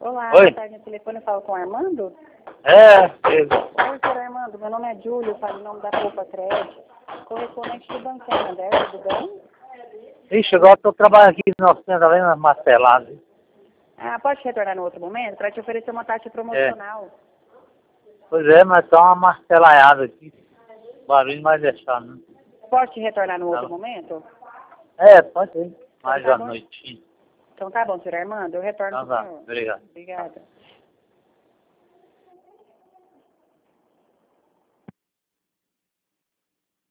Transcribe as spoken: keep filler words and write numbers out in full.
Olá, Oi. boa tarde. No telefone eu falo com o Armando? É, eu... Oi, senhor Armando. Meu nome é Júlio, falo em nome da Copa Crédito. Correspondente do Banco Santander, tudo bem? Ixi, agora eu tô trabalhando aqui no nosso centro, além das marteladas. Ah, pode retornar no outro momento para te oferecer uma taxa promocional. Pois é, mas tá uma martelaiada aqui. Barulho mais deixando, né? Pode te retornar no outro Tá. momento? É, pode ir. Mais tá à bom. noitinha. Então tá bom, senhor Armando. Eu retorno Tá, para o tá. senhor. Obrigado. Obrigada.